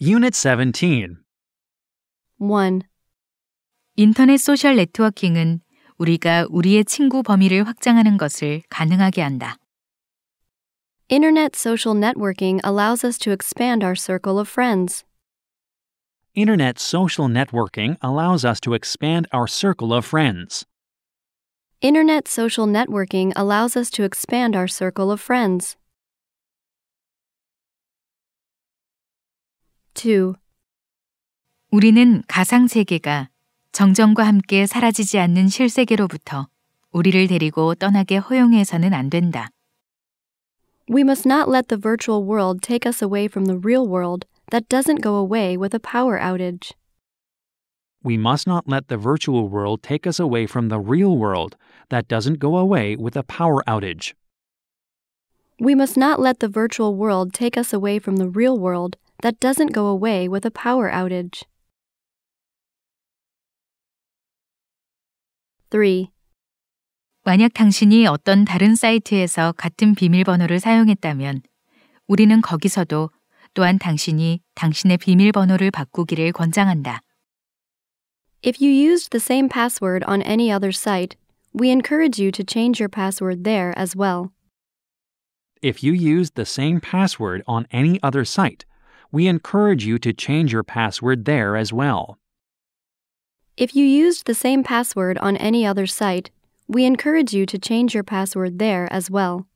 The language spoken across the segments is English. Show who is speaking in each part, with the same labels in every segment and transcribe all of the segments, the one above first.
Speaker 1: Unit 17.
Speaker 2: 1.
Speaker 3: 인터넷 소셜 네트워킹은 우리가 우리의 친구 범위를 확장하는 것을 가능하게 한다.
Speaker 2: Internet social networking allows us to expand our circle of friends.
Speaker 1: Internet social networking allows us to expand our circle of friends.
Speaker 2: Internet social networking allows us to expand our circle of friends. 2.
Speaker 3: 우리는 가상 세계가 정전과 함께 사라지지 않는 실세계로부터 우리를 데리고 떠나게 허용해서는 안 된다.
Speaker 2: We must not let the virtual world take us away from the real world that doesn't go away with a power outage.
Speaker 1: We must not let the virtual world take us away from the real world that doesn't go away with a power outage.
Speaker 2: We must not let the virtual world take us away from the real world that doesn't go away with a power outage. 3.
Speaker 3: 만약 당신이 어떤 다른 사이트에서 같은 비밀번호를 사용했다면 우리는 거기서도 또한 당신이 당신의 비밀번호를 바꾸기를 권장한다.
Speaker 2: If you used the same password on any other site, we encourage you to change your password there as well.
Speaker 1: If you used the same password on any other site, we encourage you to change your password there as well.
Speaker 2: If you used the same password on any other site, we encourage you to change your password there as well.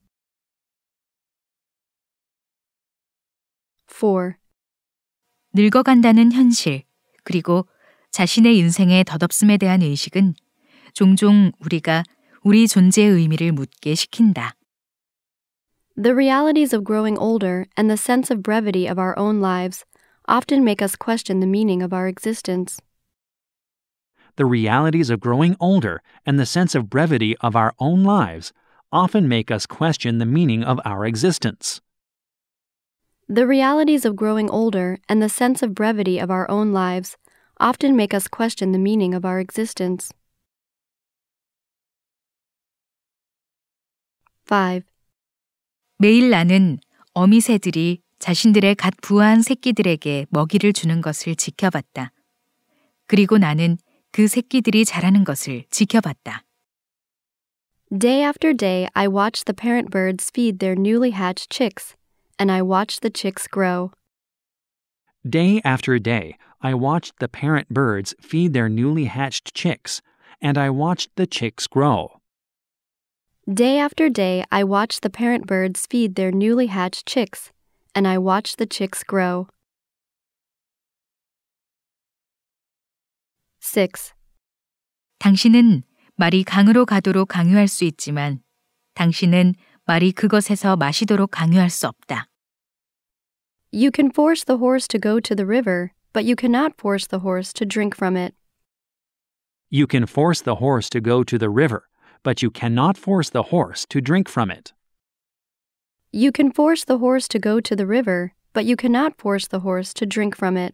Speaker 2: 4.
Speaker 3: 늙어간다는 현실, 그리고 자신의 인생의 덧없음에 대한 의식은 종종 우리가 우리 존재의 의미를 묻게 시킨다.
Speaker 2: The realities of growing older and the sense of brevity of our own lives often make us question the meaning of our existence.
Speaker 1: The realities of growing older and the sense of brevity of our own lives often make us question the meaning of our existence.
Speaker 2: The realities of growing older and the sense of brevity of our own lives often make us question the meaning of our existence. 5.
Speaker 3: 매일 나는 어미새들이 자신들의 갓 부화한 새끼들에게 먹이를 주는 것을 지켜봤다. 그리고 나는 그 새끼들이 자라는 것을 지켜봤다.
Speaker 2: Day after day, I watched the parent birds feed their newly hatched chicks, and I watched the chicks grow.
Speaker 1: Day after day, I watched the parent birds feed their newly hatched chicks, and I watched the chicks grow.
Speaker 2: Day after day, I watched the parent birds feed their newly hatched chicks, and I watched the chicks grow. 6.
Speaker 3: 당신은 말이 강으로 가도록 강요할 수 있지만 당신은 말이 그것에서 마시도록 강요할 수 없다.
Speaker 2: You can force the horse to go to the river, but you cannot force the horse to drink from it.
Speaker 1: You can force the horse to go to the river, but you cannot force the horse to drink from it.
Speaker 2: You can force the horse to go to the river, but you cannot force the horse to drink from it.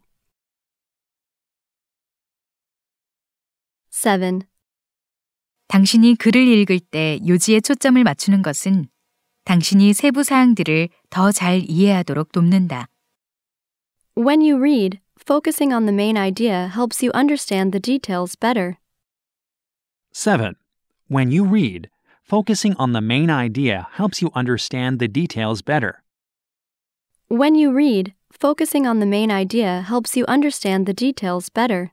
Speaker 2: 7.
Speaker 3: 당신이 글을 읽을 때 요지에 초점을 맞추는 것은 당신이 세부 사항들을 더 잘 이해하도록 돕는다.
Speaker 2: When you read, focusing on the main idea helps you understand the details better.
Speaker 1: 7. When you read, focusing on the main idea helps you understand the details better.
Speaker 2: When you read, focusing on the main idea helps you understand the details better.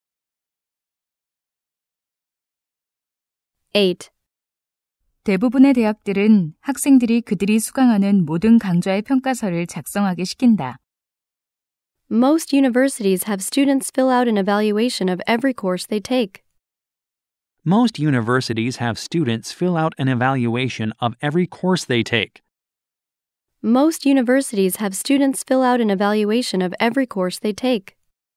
Speaker 2: 8.
Speaker 3: 대부분의 대학들은 학생들이 그들이 수강하는 모든 강좌의 평가서를 작성하게 시킨다.
Speaker 2: Most universities have students fill out an evaluation of every course they take.
Speaker 1: Most universities have students fill out an evaluation of every course they take.
Speaker 2: Most universities have students fill out an evaluation of every course they take.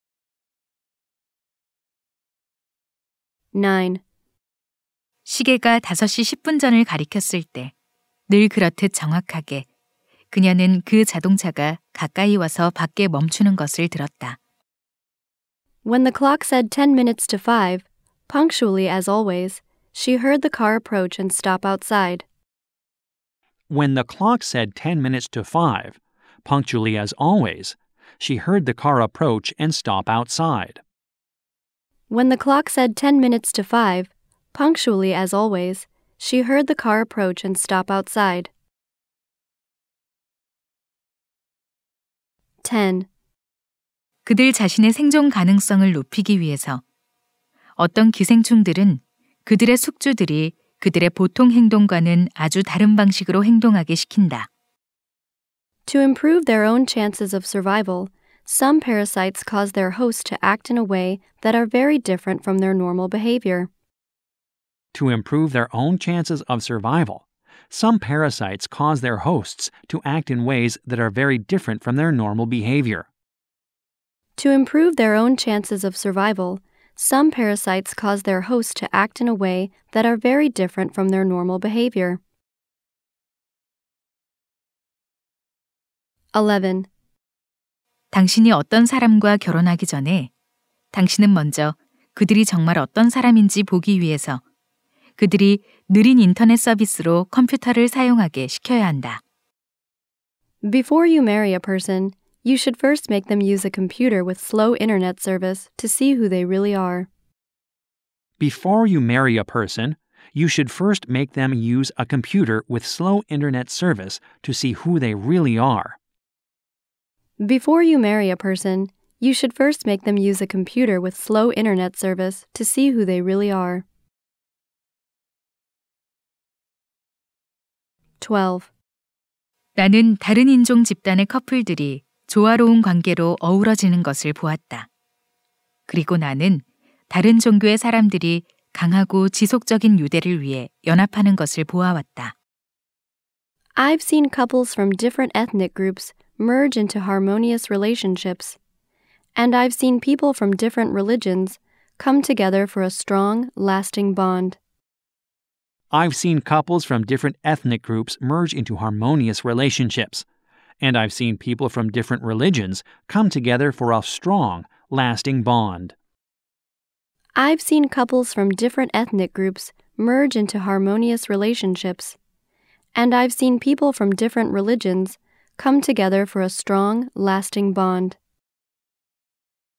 Speaker 2: 9.
Speaker 3: 시계가 5시 10분 전을 가리켰을 때 늘 그렇듯 정확하게 그녀는 그 자동차가 가까이 와서 밖에 멈추는 것을 들었다.
Speaker 2: When the clock said 10 minutes to 5, punctually as always, she heard the car approach and stop outside.
Speaker 1: When the clock said 10 minutes to 5, punctually as always, she heard the car approach and stop outside.
Speaker 2: When the clock said 10 minutes to 5, punctually as always, she heard the car approach and stop outside. 10.
Speaker 3: 그들 자신의 생존 가능성을 높이기 위해서 어떤 기생충들은 그들의 숙주들이 그들의 보통 행동과는 아주 다른 방식으로 행동하게 시킨다.
Speaker 2: To improve their own chances of survival, some parasites cause their hosts to act in a way that are very different from their normal behavior.
Speaker 1: To improve their own chances of survival, some parasites cause their hosts to act in ways that are very different from their normal behavior.
Speaker 2: To improve their own chances of survival, some parasites cause their hosts to act in a way that are very different from their normal behavior. 11.
Speaker 3: 당신이 어떤 사람과 결혼하기 전에 당신은 먼저 그들이 정말 어떤 사람인지 보기 위해서 그들이 느린 인터넷 서비스로 컴퓨터를 사용하게 시켜야 한다.
Speaker 2: Before you marry a person, you should first make them use a computer with slow internet service to see who they really are.
Speaker 1: Before you marry a person, you should first make them use a computer with slow internet service to see who they really are.
Speaker 2: Before you marry a person, you should first make them use a computer with slow internet service to see who they really are. 12.
Speaker 3: 나는 다른 인종 집단의 커플들이 조화로운 관계로 어우러지는 것을 보았다. 그리고 나는 다른 종교의 사람들이 강하고 지속적인 유대를 위해 연합하는 것을 보아왔다.
Speaker 2: I've seen couples from different ethnic groups merge into harmonious relationships, and I've seen people from different religions come together for a strong, lasting bond.
Speaker 1: I've seen couples from different ethnic groups merge into harmonious relationships, and I've seen people from different religions come together for a strong, lasting bond.
Speaker 2: I've seen couples from different ethnic groups merge into harmonious relationships, and I've seen people from different religions come together for a strong, lasting bond.